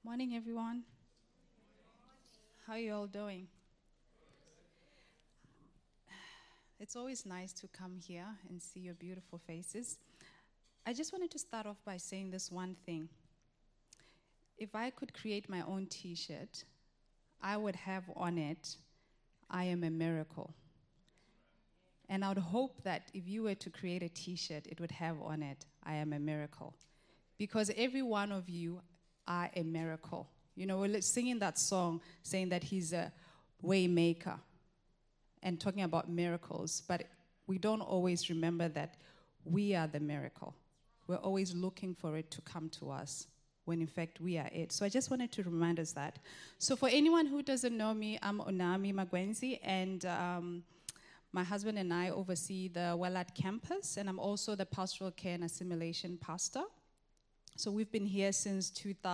Morning, everyone. How are you all doing? It's always nice to come here and see your beautiful faces. I just wanted to start off by saying this one thing. If I could create my own t-shirt, I would have on it, I am a miracle. And I would hope that if you were to create a t-shirt, it would have on it, I am a miracle. Because every one of you are a miracle. You know, we're singing that song saying that he's a way maker and talking about miracles, but we don't always remember that we are the miracle. We're always looking for it to come to us when in fact we are it. So I just wanted to remind us that. So for anyone who doesn't know me, I'm Onami Magwenzi, and my husband and I oversee the Wellad campus, and I'm also the pastoral care and assimilation pastor. So we've been here since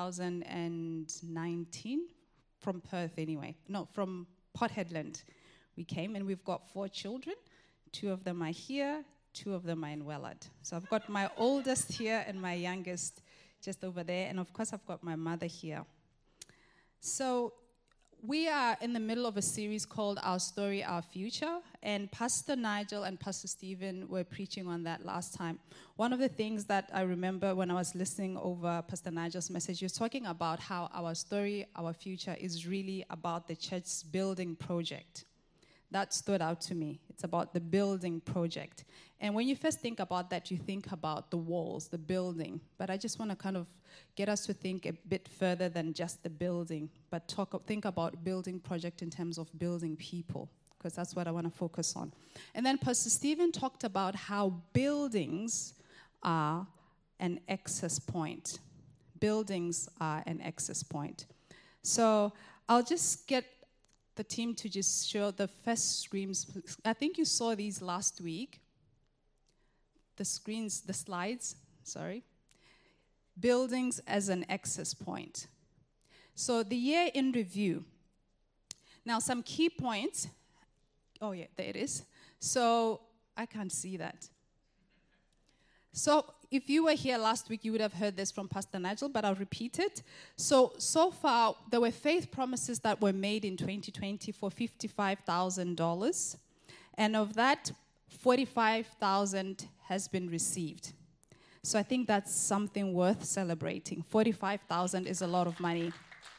2019, from Perth anyway. No, from Port Hedland we came, and we've got 4 children. 2 of them are here, 2 of them are in Wellad. So I've got my oldest here and my youngest just over there, and of course I've got my mother here. So we are in the middle of a series called Our Story, Our Future, and Pastor Nigel and Pastor Stephen were preaching on that last time. One of the things that I remember when I was listening over Pastor Nigel's message, he was talking about how our story, our future is really about the church's building project. That stood out to me. It's about the building project. And when you first think about that, you think about the walls, the building. But I just want to kind of get us to think a bit further than just the building, but think about building project in terms of building people, because that's what I want to focus on. And then Pastor Stephen talked about how buildings are an access point. Buildings are an access point. So I'll just get the team to just show the first screens. I think you saw these last week. The slides, sorry. Buildings as an access point. So the year in review. Now some key points. Oh yeah, there it is. So I can't see that. So if you were here last week, you would have heard this from Pastor Nigel, but I'll repeat it. So far, there were faith promises that were made in 2020 for $55,000. And of that, $45,000 has been received. So I think that's something worth celebrating. $45,000 is a lot of money.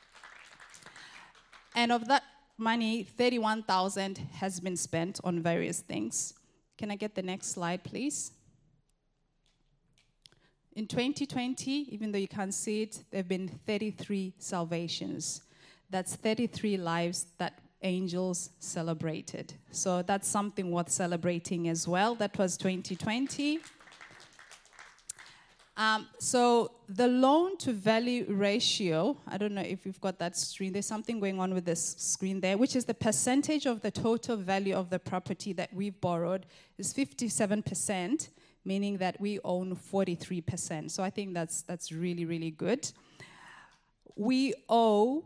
And of that money, $31,000 has been spent on various things. Can I get the next slide, please? In 2020, even though you can't see it, there have been 33 salvations. That's 33 lives that angels celebrated. So that's something worth celebrating as well. That was 2020. So the loan to value ratio, I don't know if you've got that screen. There's something going on with this screen there, which is the percentage of the total value of the property that we've borrowed is 57%. Meaning that we own 43%. So I think that's really, really good. We owe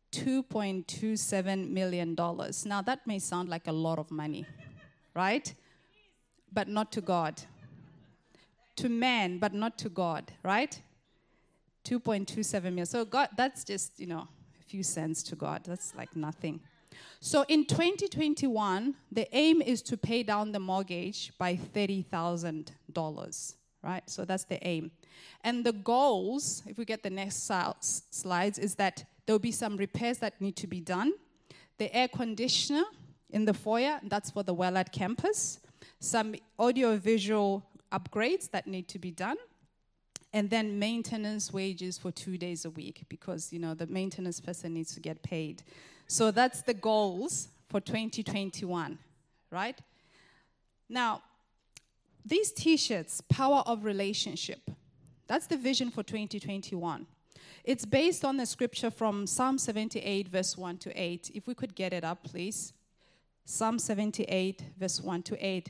$2.27 million. Now that may sound like a lot of money, right? But not to God. To man, but not to God, right? 2.27 million. So God, that's just, a few cents to God. That's like nothing. So in 2021, the aim is to pay down the mortgage by $30,000, right? So that's the aim. And the goals, if we get the next slides, is that there'll be some repairs that need to be done. The air conditioner in the foyer, that's for the Wellad campus. Some audio-visual upgrades that need to be done. And then maintenance wages for 2 days a week because, the maintenance person needs to get paid. So that's the goals for 2021, right? Now, these T-shirts, Power of Relationship, that's the vision for 2021. It's based on the scripture from Psalm 78, verse 1 to 8. If we could get it up, please. Psalm 78, verse 1 to 8.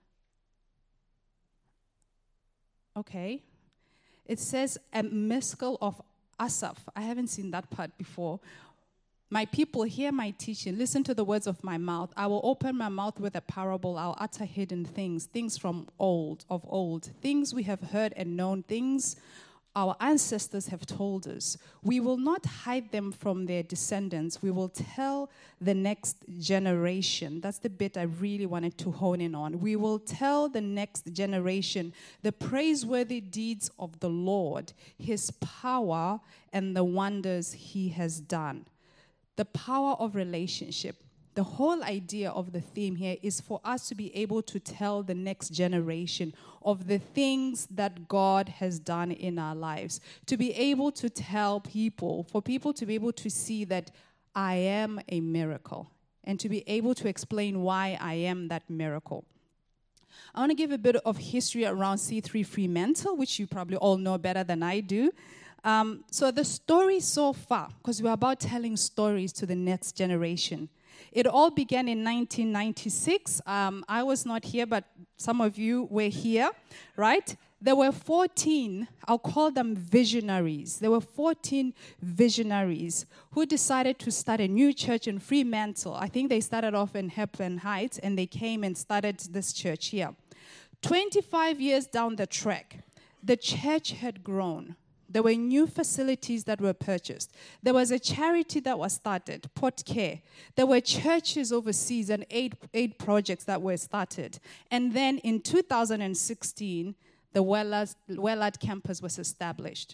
Okay. It says, a Maskil of Asaph. I haven't seen that part before. My people, hear my teaching. Listen to the words of my mouth. I will open my mouth with a parable. I'll utter hidden things from of old, things we have heard and known, things our ancestors have told us, we will not hide them from their descendants. We will tell the next generation. That's the bit I really wanted to hone in on. We will tell the next generation the praiseworthy deeds of the Lord, his power, and the wonders he has done. The power of relationship. The whole idea of the theme here is for us to be able to tell the next generation of the things that God has done in our lives. To be able to tell people, for people to be able to see that I am a miracle, and to be able to explain why I am that miracle. I want to give a bit of history around C3 Fremantle, which you probably all know better than I do. So the story so far, because we're about telling stories to the next generation. It all began in 1996. I was not here, but some of you were here, right? There were 14, I'll call them visionaries. There were 14 visionaries who decided to start a new church in Fremantle. I think they started off in Hepburn Heights, and they came and started this church here. 25 years down the track, the church had grown. There were new facilities that were purchased. There was a charity that was started, Port Care. There were churches overseas and eight projects that were started. And then in 2016, the Wellard campus was established.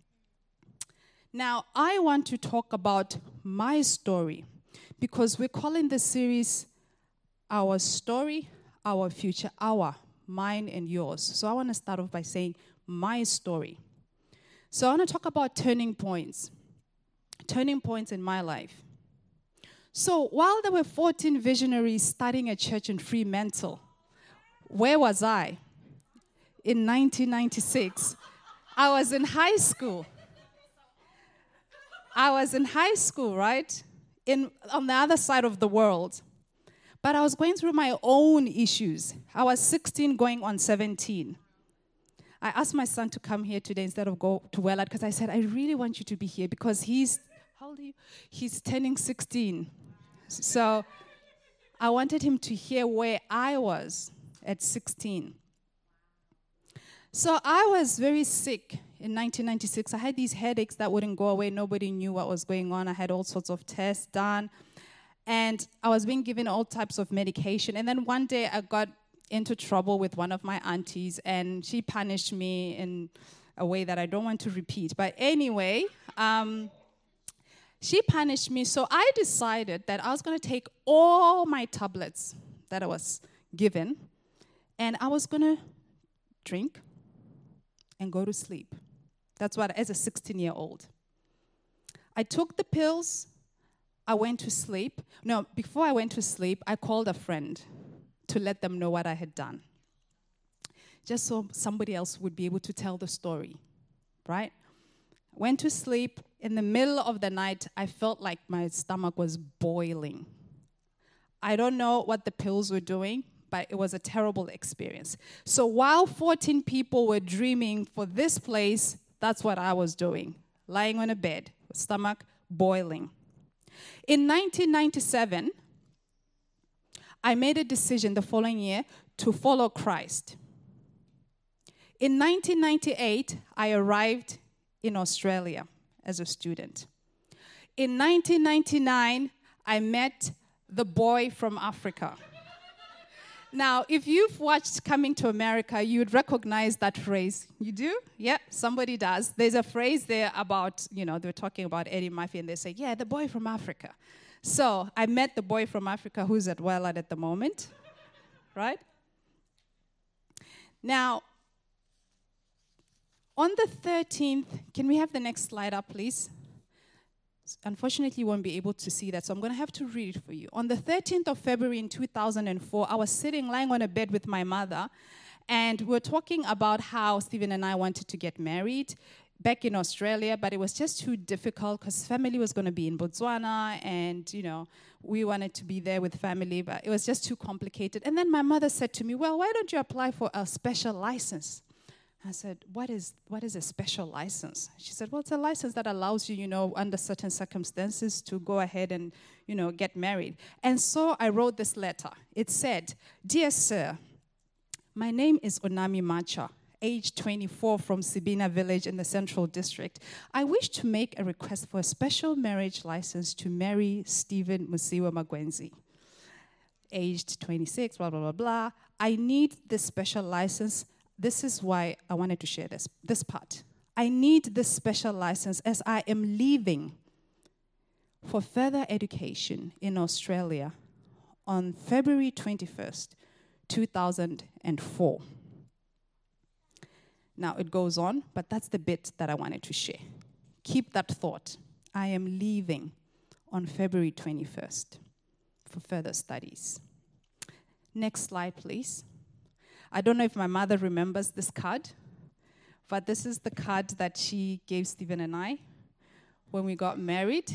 Now, I want to talk about my story because we're calling this series Our Story, Our Future, mine and yours. So I want to start off by saying my story. So I want to talk about turning points in my life. So while there were 14 visionaries starting a church in Fremantle, where was I? In 1996, I was in high school. Right? On the other side of the world. But I was going through my own issues. I was 16 going on 17. I asked my son to come here today instead of go to Wellard because I said, I really want you to be here because how old are you? He's turning 16. So I wanted him to hear where I was at 16. So I was very sick in 1996. I had these headaches that wouldn't go away. Nobody knew what was going on. I had all sorts of tests done. And I was being given all types of medication. And then one day I got into trouble with one of my aunties, and she punished me in a way that I don't want to repeat. But anyway, she punished me, so I decided that I was going to take all my tablets that I was given, and I was going to drink and go to sleep. That's what, as a 16-year-old. I took the pills, I went to sleep. No, before I went to sleep, I called a friend to let them know what I had done. Just so somebody else would be able to tell the story, right? Went to sleep. In the middle of the night, I felt like my stomach was boiling. I don't know what the pills were doing, but it was a terrible experience. So while 14 people were dreaming for this place, that's what I was doing, lying on a bed, stomach boiling. In 1997, I made a decision the following year to follow Christ. In 1998, I arrived in Australia as a student. In 1999, I met the boy from Africa. Now, if you've watched Coming to America, you would recognize that phrase. You do? Yeah, somebody does. There's a phrase there about, they're talking about Eddie Murphy, and they say, yeah, the boy from Africa. So I met the boy from Africa who's at Wellard at the moment, right? Now, on the 13th, can we have the next slide up, please? Unfortunately, you won't be able to see that, so I'm going to have to read it for you. On the 13th of February in 2004, I was lying on a bed with my mother, and we were talking about how Stephen and I wanted to get married back in Australia, but it was just too difficult because family was going to be in Botswana, and, we wanted to be there with family, but it was just too complicated. And then my mother said to me, well, why don't you apply for a special license? I said, what is a special license? She said, well, it's a license that allows you, under certain circumstances to go ahead and, get married. And so I wrote this letter. It said, Dear Sir, my name is Onami Macha, age 24, from Sibina village in the Central District. I wish to make a request for a special marriage license to marry Stephen Musiwa Magwenzi. Aged 26, blah, blah, blah, blah. I need this special license. This is why I wanted to share this part. I need this special license as I am leaving for further education in Australia on February 21st, 2004. Now it goes on, but that's the bit that I wanted to share. Keep that thought. I am leaving on February 21st for further studies. Next slide, please. I don't know if my mother remembers this card, but this is the card that she gave Stephen and I when we got married.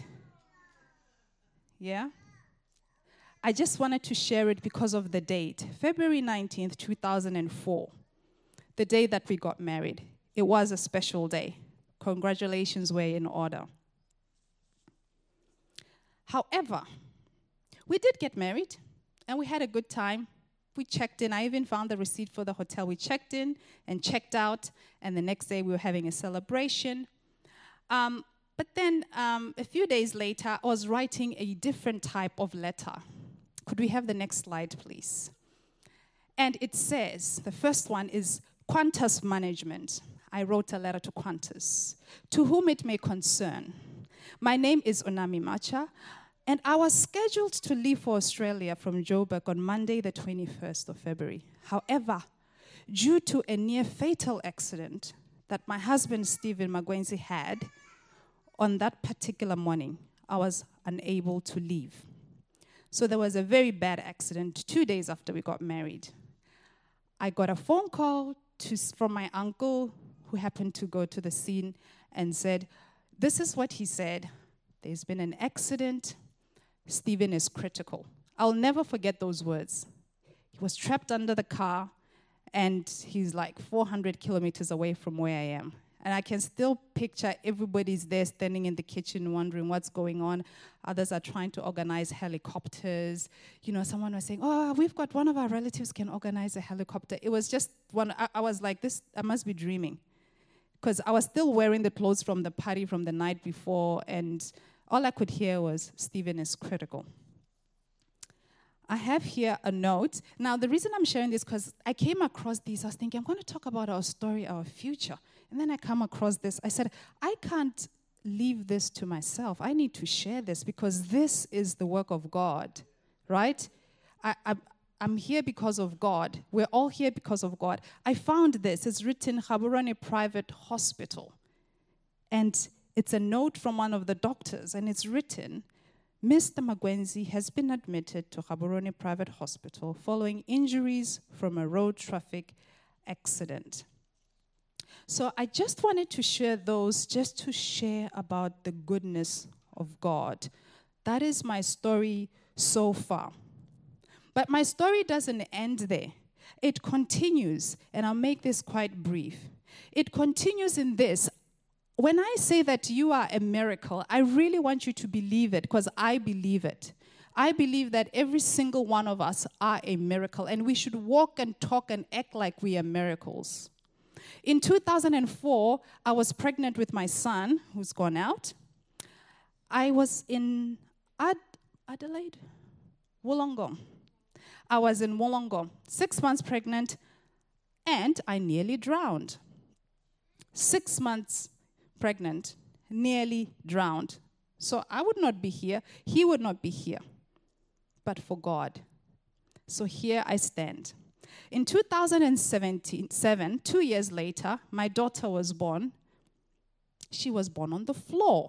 Yeah? I just wanted to share it because of the date. February 19th, 2004, the day that we got married. It was a special day. Congratulations were in order. However, we did get married, and we had a good time. We checked in. I even found the receipt for the hotel. We checked in and checked out, and the next day we were having a celebration. But then a few days later, I was writing a different type of letter. Could we have the next slide, please? And it says, the first one is Qantas Management. I wrote a letter to Qantas, to whom it may concern. My name is Onami Macha, and I was scheduled to leave for Australia from Joburg on Monday, the 21st of February. However, due to a near-fatal accident that my husband, Stephen Magwenzi, had on that particular morning, I was unable to leave. So there was a very bad accident 2 days after we got married. I got a phone call from my uncle, who happened to go to the scene, and said, this is what he said. There's been an accident. Stephen is critical. I'll never forget those words. He was trapped under the car, and he's like 400 kilometers away from where I am. And I can still picture everybody's there standing in the kitchen wondering what's going on. Others are trying to organize helicopters. You know, someone was saying, oh, we've got one of our relatives can organize a helicopter. It was just one, I was like, I must be dreaming. Because I was still wearing the clothes from the party from the night before, and all I could hear was, Stephen is critical. I have here a note. Now, the reason I'm sharing this is because I came across these. I was thinking, I'm going to talk about our story, our future. And then I come across this. I said, I can't leave this to myself. I need to share this because this is the work of God, right? I'm here because of God. We're all here because of God. I found this. It's written, Gaborone Private Hospital. And it's a note from one of the doctors, and it's written, Mr. Magwenzi has been admitted to Gaborone Private Hospital following injuries from a road traffic accident. So I just wanted to share those, just to share about the goodness of God. That is my story so far. But my story doesn't end there. It continues, and I'll make this quite brief. It continues in this. When I say that you are a miracle, I really want you to believe it, because I believe it. I believe that every single one of us are a miracle, and we should walk and talk and act like we are miracles. In 2004, I was pregnant with my son, who's gone out. I was in Adelaide? Wollongong. I was in Wollongong, 6 months pregnant, and I nearly drowned. 6 months pregnant, nearly drowned. So I would not be here. He would not be here. But for God. So here I stand. In 2007, 2 years later, my daughter was born. She was born on the floor.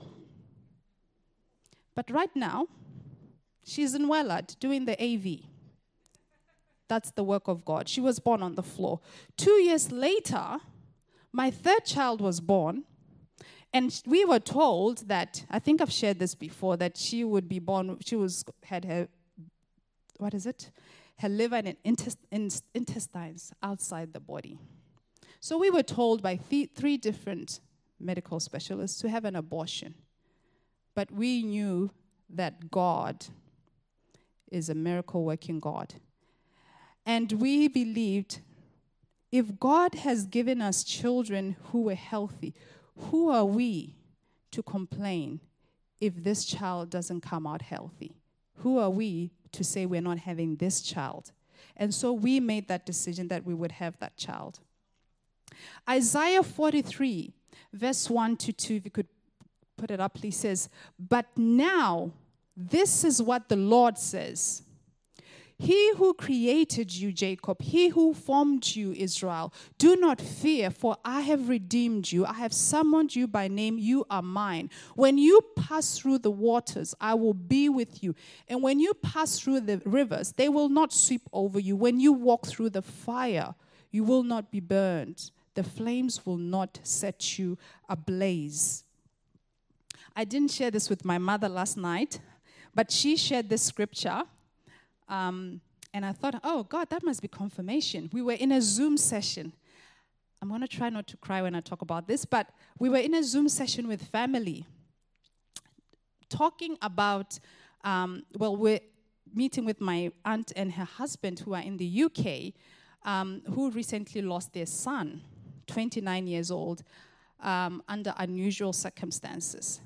But right now, she's in Wellard doing the AV. That's the work of God. She was born on the floor. 2 years later, my third child was born. And we were told that, I think I've shared this before, that she would be born, had her, her liver and intestines outside the body. So we were told by three different medical specialists to have an abortion. But we knew that God is a miracle-working God. And we believed If God has given us children who were healthy, who are we to complain if this child doesn't come out healthy? Who are we to say we're not having this child? And so we made that decision that we would have that child. Isaiah 43, verse 1 to 2, if you could put it up, please, says, "But now, this is what the Lord says. He who created you, Jacob, he who formed you, Israel, do not fear, for I have redeemed you. I have summoned you by name. You are mine. When you pass through the waters, I will be with you. And when you pass through the rivers, they will not sweep over you. When you walk through the fire, you will not be burned. The flames will not set you ablaze." I didn't share this with my mother last night, but she shared this scripture. And I thought, oh, God, that must be confirmation. We were in a Zoom session. I'm going to try not to cry when I talk about this, but we were in a Zoom session with family talking about, we're meeting with my aunt and her husband who are in the UK, who recently lost their son, 29 years old, under unusual circumstances.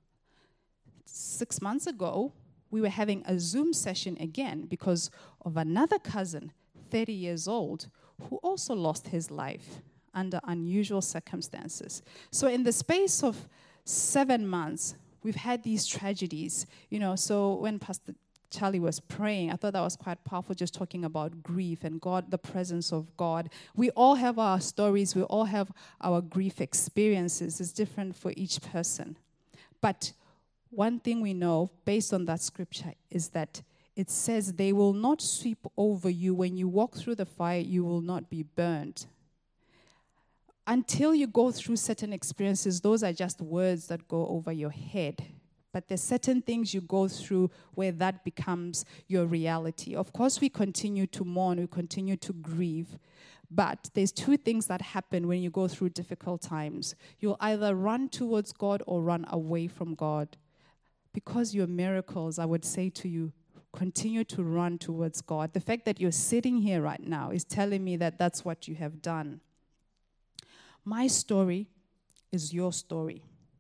6 months ago, we were having a Zoom session again because of another cousin, 30 years old, who also lost his life under unusual circumstances. So in the space of 7 months, we've had these tragedies. So when Pastor Charlie was praying, I thought that was quite powerful, just talking about grief and God, the presence of God. We all have our stories. We all have our grief experiences. It's different for each person. But one thing we know, based on that scripture, is that it says they will not sweep over you. When you walk through the fire, you will not be burned. Until you go through certain experiences, those are just words that go over your head. But there's certain things you go through where that becomes your reality. Of course, we continue to mourn, we continue to grieve. But there's two things that happen when you go through difficult times. You'll either run towards God or run away from God. Because you're miracles, I would say to you, continue to run towards God. The fact that you're sitting here right now is telling me that that's what you have done. My story is your story.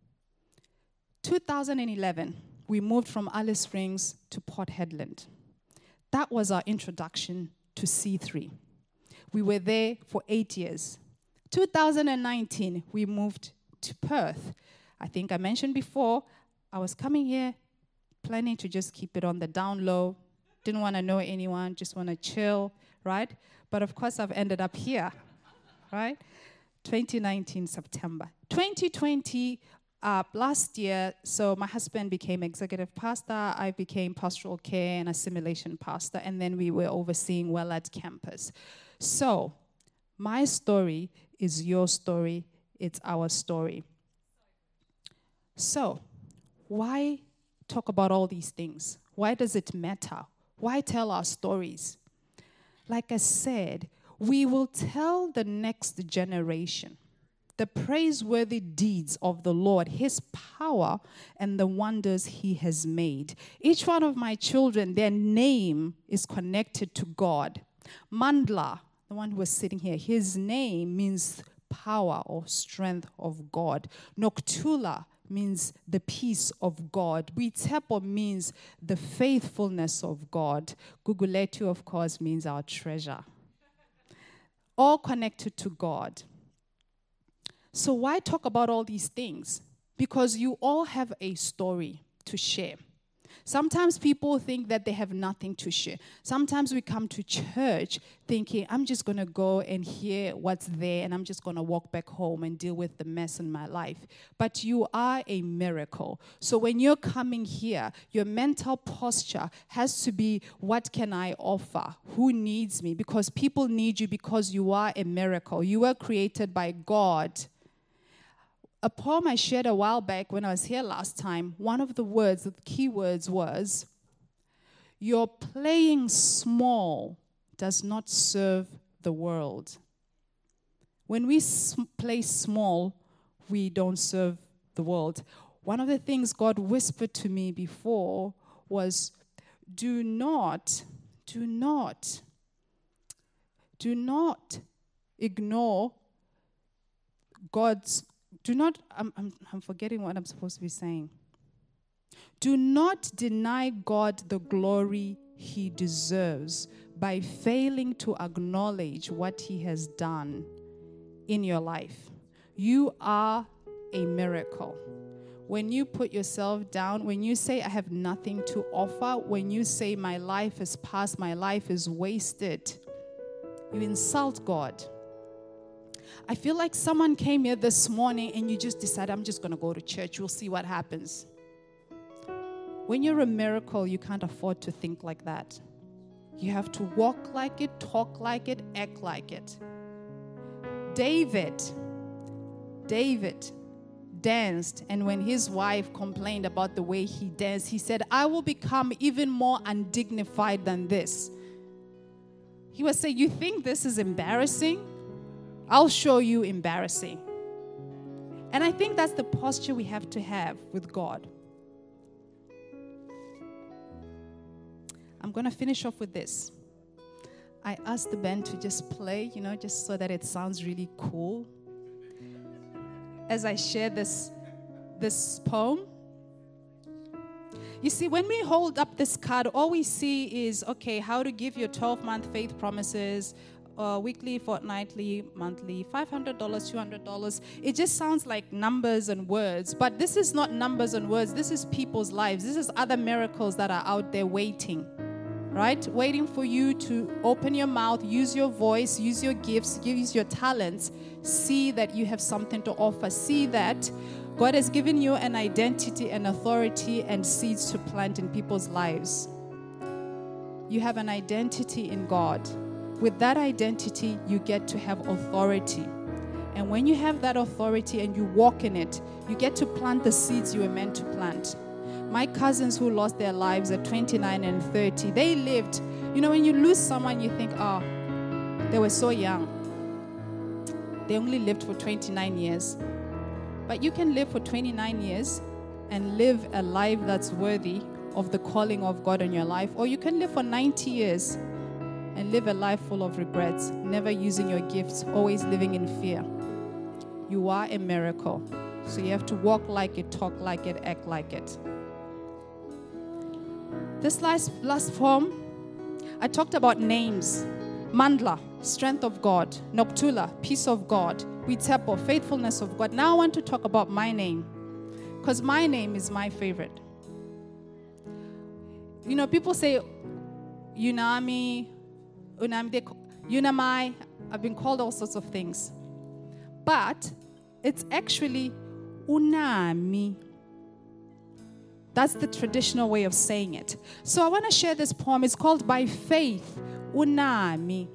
2011, we moved from Alice Springs to Port Hedland. That was our introduction to C3. We were there for 8 years. 2019, we moved to Perth. I think I mentioned before, I was coming here planning to just keep it on the down low. Didn't want to know anyone, just want to chill, right? But of course, I've ended up here, right? 2019, September. 2020, last year, so my husband became executive pastor, I became pastoral care and assimilation pastor, and then we were overseeing Wellad campus. So, my story is your story, it's our story. So, why talk about all these things? Why does it matter? Why tell our stories? Like I said, we will tell the next generation the praiseworthy deeds of the Lord, His power, and the wonders He has made. Each one of my children, their name is connected to God. Mandla, the one who was sitting here, his name means power or strength of God. Noktula means the peace of God. Witepo means the faithfulness of God. Guguletu, of course, means our treasure. All connected to God. So why talk about all these things? Because you all have a story to share. Sometimes people think that they have nothing to share. Sometimes we come to church thinking, I'm just going to go and hear what's there and I'm just going to walk back home and deal with the mess in my life. But you are a miracle. So when you're coming here, your mental posture has to be, what can I offer? Who needs me? Because people need you because you are a miracle. You were created by God. A poem I shared a while back when I was here last time, one of the words, the key words was, your playing small does not serve the world. When we play small, we don't serve the world. One of the things God whispered to me before was, do not ignore God's, I'm forgetting what I'm supposed to be saying. Do not deny God the glory he deserves by failing to acknowledge what he has done in your life. You are a miracle. When you put yourself down, when you say, I have nothing to offer, when you say, my life is past, my life is wasted, you insult God. I feel like someone came here this morning and you just decided, I'm just going to go to church. We'll see what happens. When you're a miracle, you can't afford to think like that. You have to walk like it, talk like it, act like it. David danced, and when his wife complained about the way he danced, he said, I will become even more undignified than this. He was saying, you think this is embarrassing? I'll show you embarrassing. And I think that's the posture we have to have with God. I'm going to finish off with this. I asked the band to just play, just so that it sounds really cool. As I share this poem. You see, when we hold up this card, all we see is, okay, how to give your 12-month faith promises, weekly, fortnightly, monthly, $500, $200. It just sounds like numbers and words. But this is not numbers and words. This is people's lives. This is other miracles that are out there waiting. Right? Waiting for you to open your mouth, use your voice, use your gifts, use your talents. See that you have something to offer. See that God has given you an identity and authority and seeds to plant in people's lives. You have an identity in God. With that identity, you get to have authority. And when you have that authority and you walk in it, you get to plant the seeds you were meant to plant. My cousins who lost their lives at 29 and 30, they lived, when you lose someone, you think, they were so young. They only lived for 29 years. But you can live for 29 years and live a life that's worthy of the calling of God in your life. Or you can live for 90 years and live a life full of regrets, never using your gifts, always living in fear. You are a miracle. So you have to walk like it, talk like it, act like it. This last poem, I talked about names. Mandla, strength of God. Noktula, peace of God. Witepo, faithfulness of God. Now I want to talk about my name, because my name is my favorite. People say, Unami, Unamai. I've been called all sorts of things. But it's actually Unami. That's the traditional way of saying it. So I want to share this poem. It's called By Faith, Unami.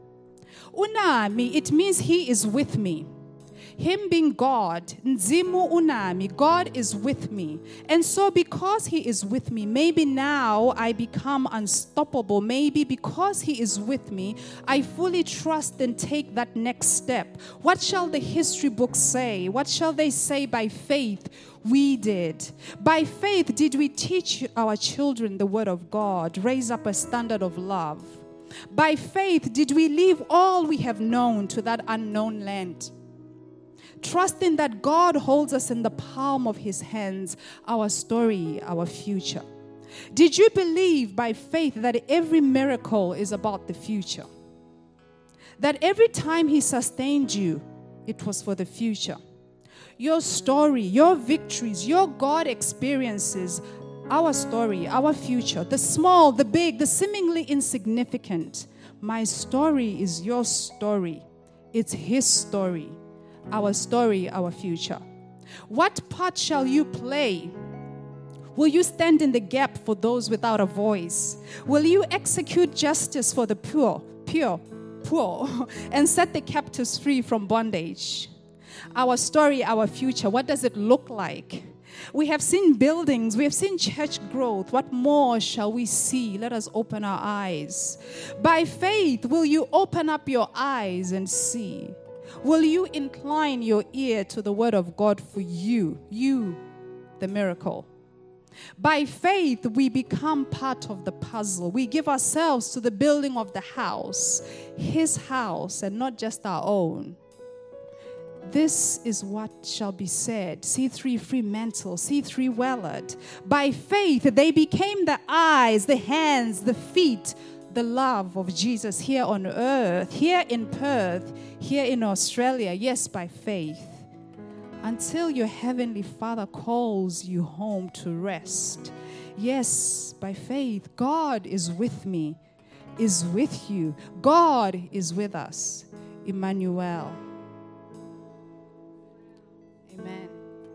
Unami, it means he is with me. Him being God, Nzimu Unami, God is with me. And so because he is with me, maybe now I become unstoppable. Maybe because he is with me, I fully trust and take that next step. What shall the history books say? What shall they say? By faith, we did. By faith, did we teach our children the word of God, raise up a standard of love? By faith, did we leave all we have known to that unknown land? Trusting that God holds us in the palm of his hands, our story, our future. Did you believe by faith that every miracle is about the future? That every time he sustained you, it was for the future? Your story, your victories, your God experiences, our story, our future, the small, the big, the seemingly insignificant. My story is your story. It's his story. Our story, our future. What part shall you play? Will you stand in the gap for those without a voice? Will you execute justice for the poor, and set the captives free from bondage? Our story, our future, what does it look like? We have seen buildings, we have seen church growth. What more shall we see? Let us open our eyes. By faith, will you open up your eyes and see? Will you incline your ear to the word of God for you, the miracle? By faith, we become part of the puzzle. We give ourselves to the building of the house, His house, and not just our own. This is what shall be said. C3 Fremantle, C3 Wellard. By faith, they became the eyes, the hands, the feet, the love of Jesus here on earth, here in Perth, here in Australia. Yes, by faith. Until your Heavenly Father calls you home to rest. Yes, by faith, God is with me, is with you. God is with us. Emmanuel. Amen.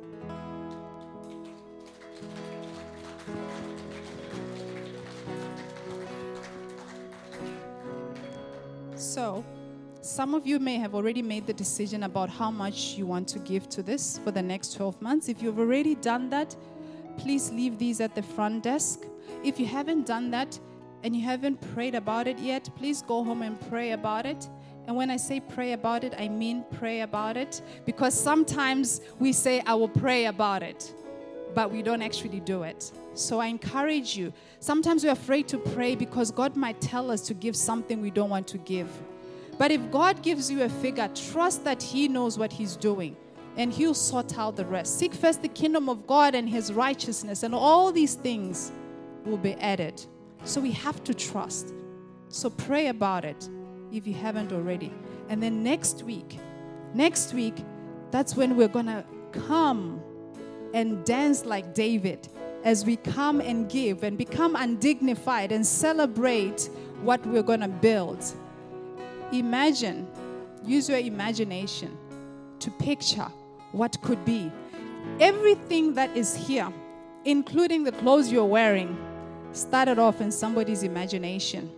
So, some of you may have already made the decision about how much you want to give to this for the next 12 months. If you've already done that, please leave these at the front desk. If you haven't done that and you haven't prayed about it yet, please go home and pray about it. And when I say pray about it, I mean pray about it. Because sometimes we say, I will pray about it, but we don't actually do it. So I encourage you. Sometimes we're afraid to pray because God might tell us to give something we don't want to give. But if God gives you a figure, trust that He knows what He's doing, and He'll sort out the rest. Seek first the kingdom of God and His righteousness, and all these things will be added. So we have to trust. So pray about it if you haven't already. And then next week, that's when we're going to come and dance like David as we come and give and become undignified and celebrate what we're going to build. Imagine, use your imagination to picture what could be. Everything that is here, including the clothes you're wearing, started off in somebody's imagination.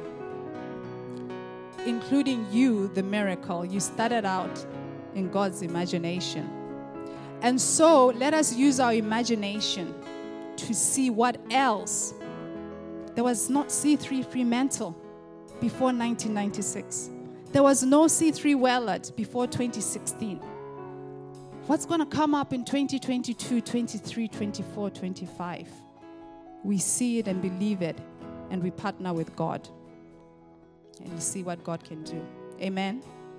Including you, the miracle, you started out in God's imagination. And so let us use our imagination to see what else. There was not C3 Fremantle before 1996. There was no C3 Wellard before 2016. What's going to come up in 2022, 23, 24, 25? We see it and believe it, and we partner with God. And you see what God can do. Amen.